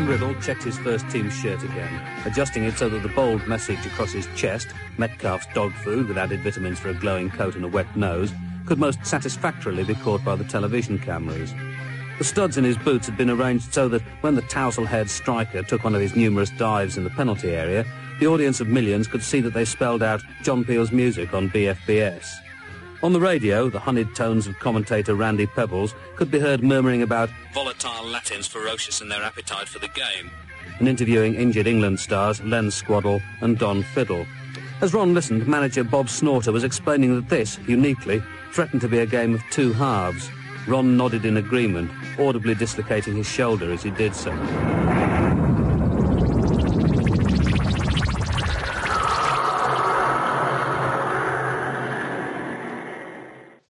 Riddle checked his first team shirt again, adjusting it so that the bold message across his chest, Metcalf's dog food with added vitamins for a glowing coat and a wet nose, could most satisfactorily be caught by the television cameras. The studs in his boots had been arranged so that when the tousle-haired striker took one of his numerous dives in the penalty area, the audience of millions could see that they spelled out John Peel's music on BFBS. On the radio, the honeyed tones of commentator Randy Pebbles could be heard murmuring about volatile Latins ferocious in their appetite for the game, and interviewing injured England stars Len Squaddle and Don Fiddle. As Ron listened, manager Bob Snorter was explaining that this, uniquely, threatened to be a game of two halves. Ron nodded in agreement, audibly dislocating his shoulder as he did so.